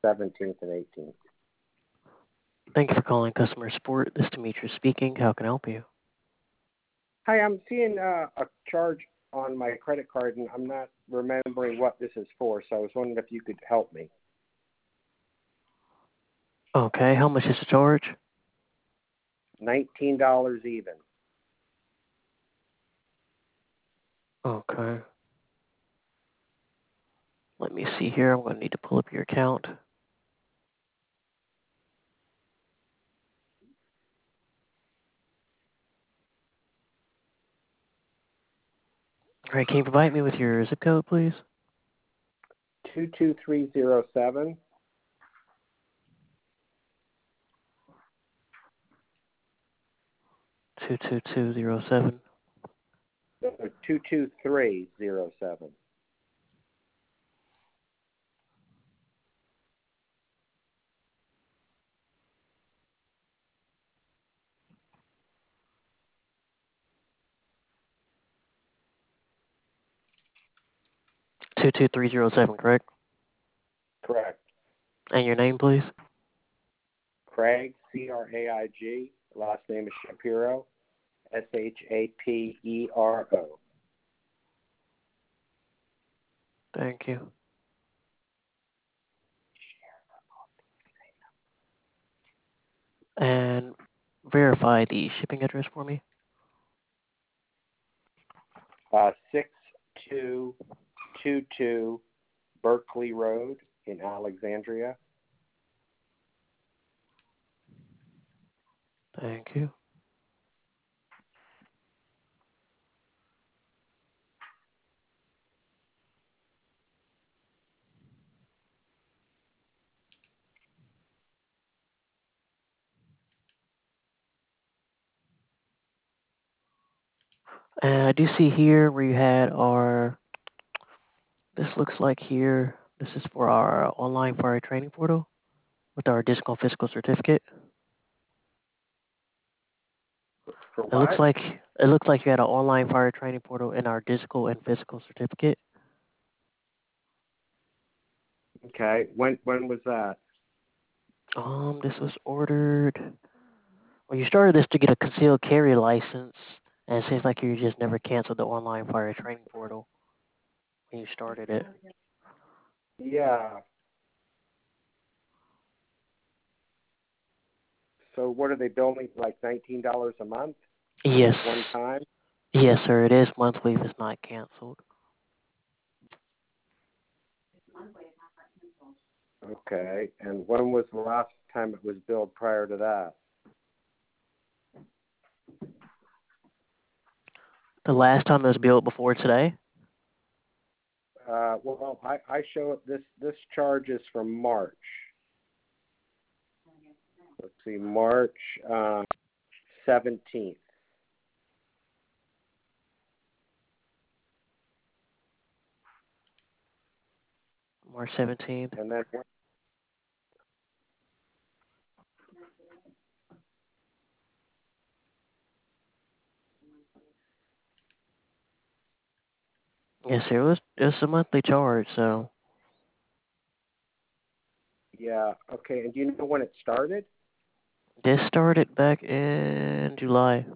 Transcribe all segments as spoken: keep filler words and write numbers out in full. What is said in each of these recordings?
seventeenth and eighteenth. Thank you for calling customer support. This is Demetrius speaking. How can I help you? Hi, I'm seeing uh, a charge on my credit card, and I'm not remembering what this is for, so I was wondering if you could help me. Okay, how much is the charge? nineteen dollars even. Okay. Let me see here. I'm going to need to pull up your account. All right, can you provide me with your zip code, please? two two three zero seven. two two two zero seven. two two three zero seven. two two three zero seven, correct? Correct. And your name, please? Craig, C R A I G. Last name is Shapiro, S H A P E R O. Thank you. And verify the shipping address for me. Uh, six two two two Berkeley Road in Alexandria. Thank you. And I do see here where you had our, this looks like here, this is for our online fire training portal with our discount physical certificate. For It looks what? like it looks like you had an online fire training portal in our discal and physical certificate. Okay. When when was that? Um, this was ordered. Well, you started this to get a concealed carry license, and it seems like you just never canceled the online fire training portal when you started it. Yeah. So what are they billing, like nineteen dollars a month? Yes. One time? Yes, sir. It is monthly if it's not canceled. Okay. And when was the last time it was billed prior to that? The last time it was billed before today? Uh, well, I, I show it, this, this charge is from March. Let's see, March uh, seventeenth. March seventeenth. And then Yes, sir. It was, it was a monthly charge, so. yeah, okay. And do you know when it started? This started back in July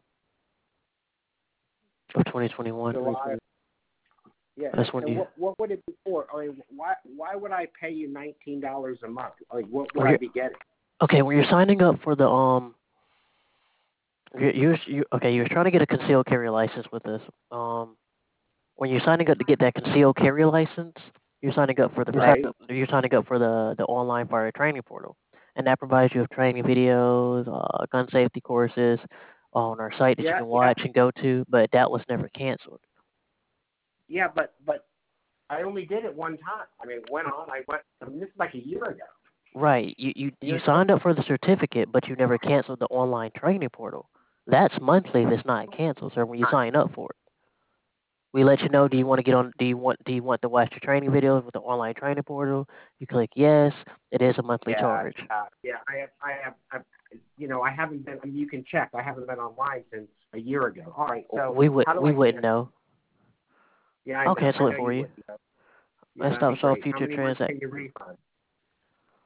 of twenty twenty-one. July. Yeah, That's and, when and you. what what would it be for? I mean, why why would I pay you nineteen dollars a month? Like, what would When I you're, be getting? okay, when you're signing up for the um, you you you okay, you were trying to get a concealed carry license with us. Um, when you're signing up to get that concealed carry license, you're signing up for the Right. you're signing up for the the online fire training portal, and that provides you with training videos, uh, gun safety courses on our site that you Yeah, can yeah, watch and go to. But that was never canceled. yeah. But but I only did it one time. I mean, it went on. I went. I mean, this is like a year ago. Right. You you You you know? signed up for the certificate, but you never canceled the online training portal. That's monthly. If it's not canceled, sir. When you sign up for it, we let you know. Do you want to get on? Do you want Do you want to watch your training videos with the online training portal? You click yes. It is a monthly Yeah, charge. yeah, yeah. I have, I have, I've, you know, I haven't been. I mean, you can check. I haven't been online since a year ago. All right. So We would how do we I wouldn't cancel? know. Yeah, I I'll know. I cancel it know for you you. would. You know. Yeah, That that'd be stops all great. How future many months transactions. can you refund?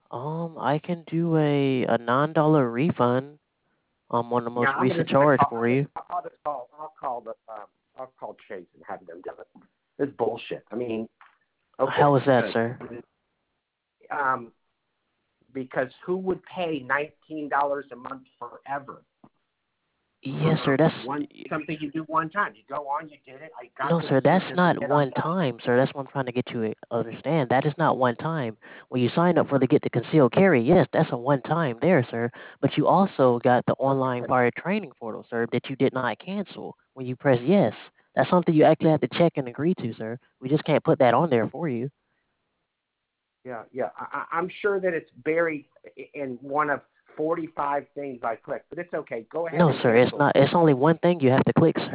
Um, I can do a a nine dollar refund um on the Yeah, most I'm recent just gonna charge call. for I'm just, you. I'll just call. I'll call the. Um, I'll call Chase and have them do it. It's bullshit. I mean, How okay, is that, good. sir? Um, because who would pay nineteen dollars a month forever Yes, sir. for That's one something you do one time? You go on, you did it. I got no, the sir. That's not certificate. I'm one done. time, sir. That's what I'm trying to get you to understand. That is not one time. When you sign up for the get the concealed carry, yes, that's a one time there, sir. But you also got the online Okay. fire training portal, sir, that you did not cancel when you press yes. That's something you actually have to check and agree to, sir. We just can't put that on there for you. Yeah, yeah. I, I- I'm sure that it's buried i- in one of forty-five things I clicked, but it's okay. Go ahead No, and sir. It's cancel. not. It's only one thing you have to click, sir.